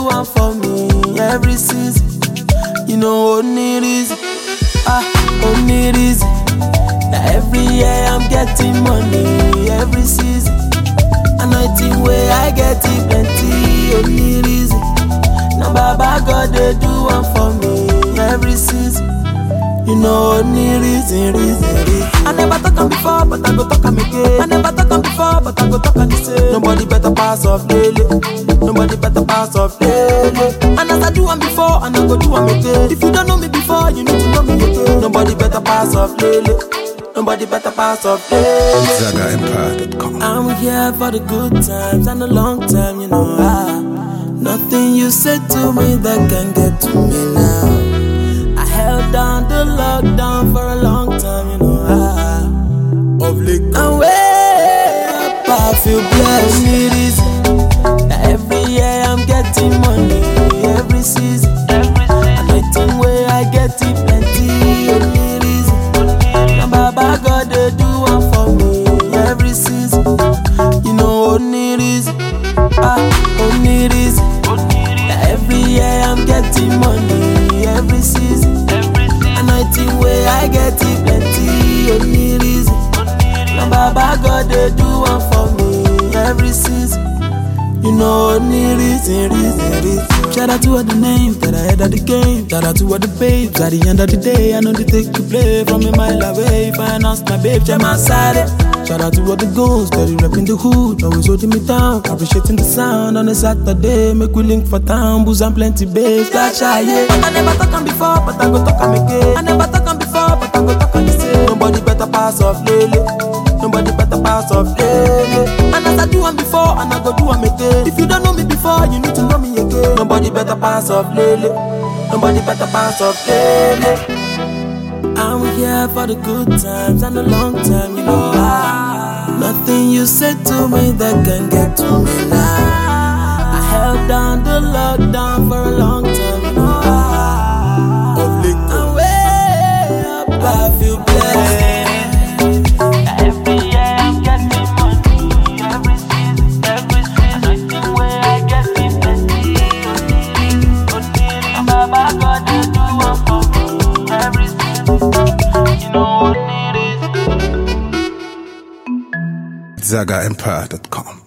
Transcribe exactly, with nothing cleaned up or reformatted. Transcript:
do one for me every season. You know, only reason, ah, only reason. Now every year I'm getting money every season. Anointing way I get it plenty, only reason. Now Baba God they do one for me every season. You know only reason, reason, reason. I never talk on before, but I go talk on again. I never talk on before, but I go talk on the same. Nobody better pass off Lele. Nobody better pass off Lele. And as I do one before, and I go do one again. If you don't know me before, you need to know me again. Nobody better pass off Lele. Nobody better pass off Lele. Zaga Empire dot com. I'm here for the good times and the long time, you know. Ah, nothing you said to me that can get to me now. I held down the lockdown for a long time, you know. Ah, of late, and way up, I feel blessed. Only reason that every year I'm getting money, every season. Anointing way I get it plenty. Only reason. Now Baba God they do one for me every season. You know only reason, ah, only reason. That every year I'm getting money every season. Anointing way I get it plenty, only reason. Now Baba God they do one for me every season. You know only reason, reason, reason. Shout out to all the names that I had at the game. Shout out to all the babes at the end of the day. I know they take to play from a mile away. If I announce my babe, check my side. Shout out to all the goons that they repping the hood, always holding me down, appreciating the sound on a Saturday. Make we link for town, booze and plenty babes. Like shy, yeah. But I never talk on before, but I go talk on again. I never talk on before, but I go talk on the same. Nobody better pass off Lele. Nobody better pass off Lele. And as I do one before, and I go do one again. If you don't know me before, you need to know me again. Nobody better pass off Lele. Nobody better pass off Lele. I'm here for the good times and the long time, you know. Ah, nothing you said to me that can get to me now. I held down the lockdown for a long time, you know. Ah, of late, and way up, I feel blessed. Every year I'm getting money, every season, every season. Anointing way I get it plenty, only reason. Baba God they do one for me every season. You know what it is. Zaga Empire dot com.